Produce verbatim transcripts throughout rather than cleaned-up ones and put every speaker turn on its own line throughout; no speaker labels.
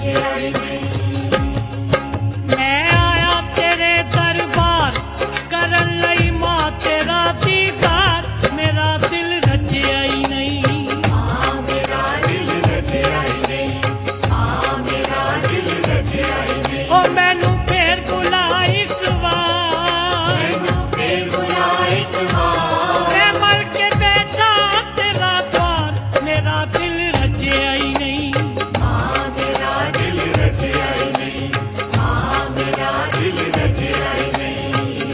मैं आया तेरे दरबार करन लई मां तेरा दीदार, मेरा दिल रचिया ही नहीं।
हाँ मेरा दिल रचिया ही नहीं, हाँ मेरा दिल रचिया ही नहीं।
ओ मैनू फेर बुला एक बार,
मैनू फेर बुला एक बार।
मैं मर के बैठा तेरा द्वार, मेरा दिल रचिया ही नहीं।
हाँ मेरा दिल रचिया ही नहीं, हाँ मेरा दिल रचिया ही नहीं।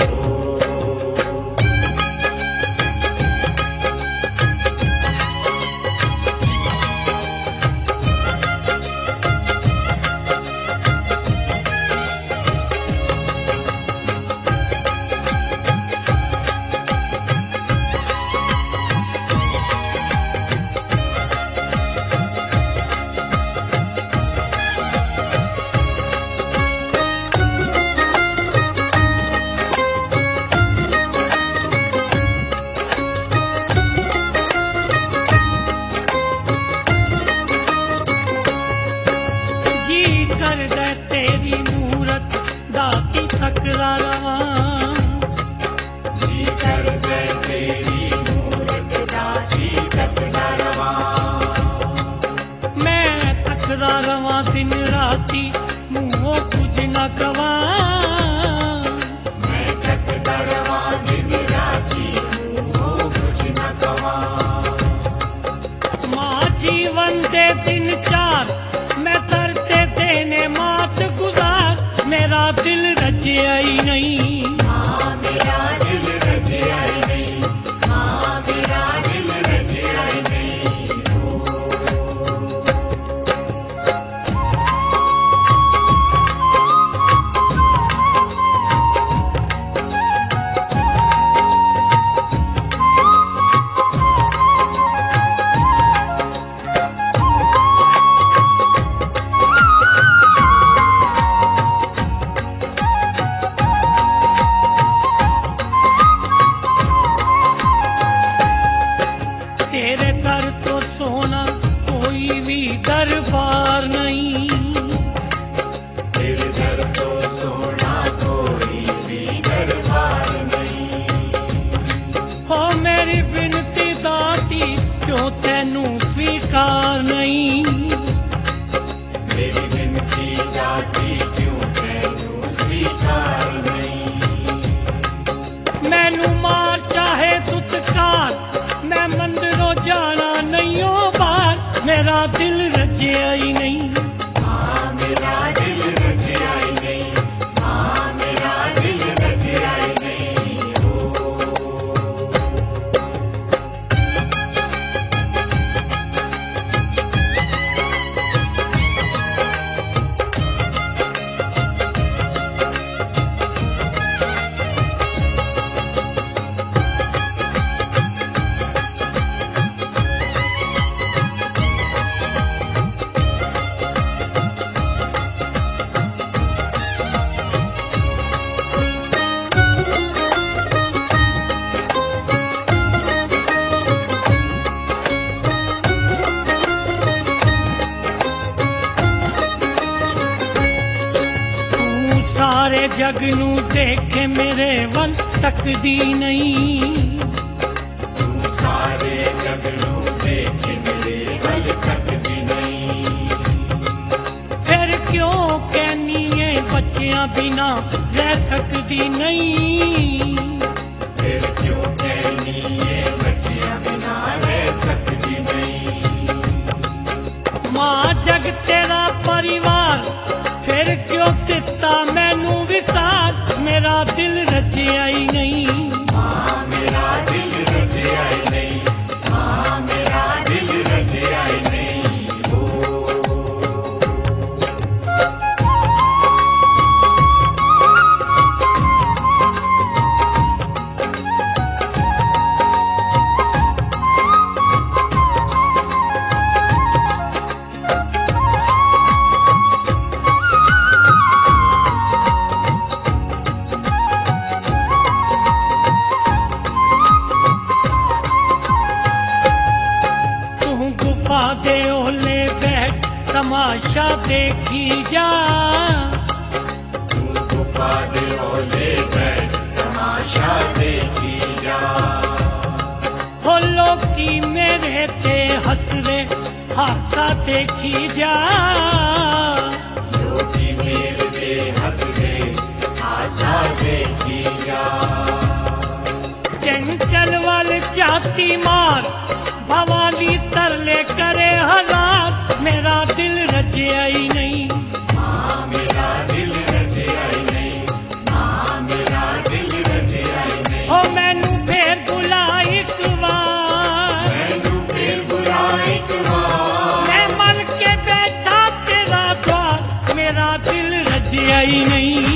जी कर दे तेरी मूरत दाती तकरा रवां,
जी कर दे तेरी मूरत दाती तकदा रवां।
मैं तकरा रवां दिन राती मुँहों कुछ न कवां।
मैं तकदा रवां दिन राती मुँहों कुछ न कवां।
माँ जीवन दे दिन चार मैं तरते देने मात गुजार, मेरा दिल रचिया ही नहीं।
हाँ मेरा दिल रचिया ही नहीं, हाँ मेरा दिल रचिया ही नहीं।
तेरे दर तो सोना कोई भी दरबार नहीं।
तेरे दर तो सोना कोई भी दरबार नहीं।
हो मेरी बिनती दाती क्यों तेनू स्वीकार नहीं।
मेरी विनती जाती क्यों तैनू स्वीकार नहीं।
मैनू मार चाहे तुतकार, मैं मंदिरों जाना नहीं हो बार, मेरा दिल रचिया ही नहीं।
हाँ मेरा दिल रचिया ही नहीं, हाँ मेरा दिल रचिया ही नहीं। ओ
तू सारे जग नू देखे मेरे वल तकदी नहीं।
तू सारे जग नू देखे मेरे वल तकदी नहीं।
फिर क्यों कहनी है बच्चियां बिना रह सकदी नहीं।
फिर क्यों कहनी ये बच्चियां बिना रह सकती नहीं।
माँ जग तेरा परिवार फिर क्यों दिता मैनू विसार, मेरा दिल रचिया ही नहीं।
हाँ मेरा दिल रचिया ही नहीं, हाँ मेरा दिल रचिया ही नहीं। ओ
तमाशा देखी जा
तू गुफा दे ओले बैठ तमाशा देखी जा
हो लोकी मेरे ते हसरे हासा देखी जा
लोकी मेरे ते हंस दे आशा देखी जा
चंचल वाल चाती मार भवानी तरले करे हजार मेरा दिल रजिया ही नहीं
माँ मेरा दिल रजिया ही नहीं माँ मेरा दिल रजिया ही नहीं
हो मैनू फेर बुला एक बार
मैनू फिर बुला एक बार
मैं मन के बैठा तेरा द्वार मेरा दिल रजिया ही नहीं